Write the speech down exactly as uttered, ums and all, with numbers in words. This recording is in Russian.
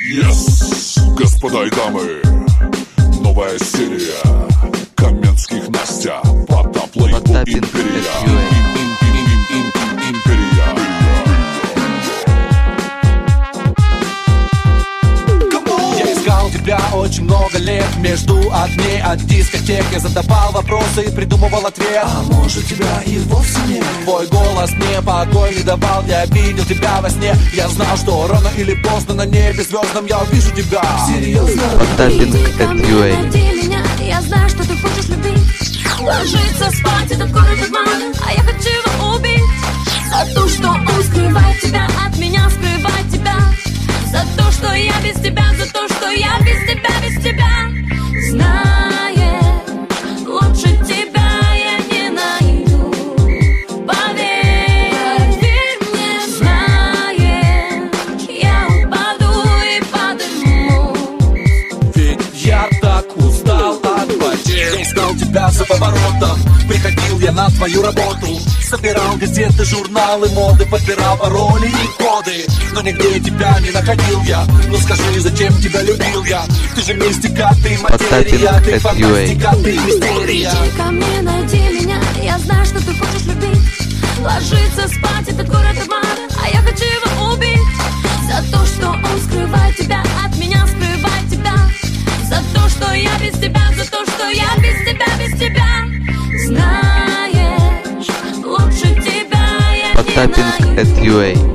Yes, господа и дамы, новая серия Каменских Настя, Потап лейбл Империя. Империя. Я искал тебя очень много лет между огней от дискотек. Я задавал вопросы и придумывал ответ. А может тебя и вовсе нет? Твой голос мне покой не давал. Я видел тебя во сне. Я знал, что рано или поздно на небе звездном я увижу тебя. Серьезно? Потапинг эт ю эй. Я знаю, что ты хочешь любить, ложиться спать, этот город обмана, а я хочу его убить. За то, что он скрывает тебя от меня, скрывает тебя. За то, что я без тебя, за то, что я без тебя, без тебя. Знаешь, лучше тебя я не найду. Поверь, верь мне, знаешь, я упаду и поднимусь. Ведь я так устал от потерь. Искал тебя за поворотом, приходил я на твою работу. Собирал газеты, журналы, моды, подбирал пароли и коды. Но нигде тебя не находил я. Ну скажи, зачем тебя любил я? Ты же мистика, ты материя, ты фантастика, ты мистерия. Приди ко мне, найди меня, я знаю, что ты хочешь любить. Ложиться спать, этот город обмана, а я хочу его убить. За то, что он скрывает тебя от меня, скрывает тебя. За то, что я без тебя, за то, что я без тебя, без тебя. Знаешь, лучше тебя я не найду. Потапинг эт ю эй.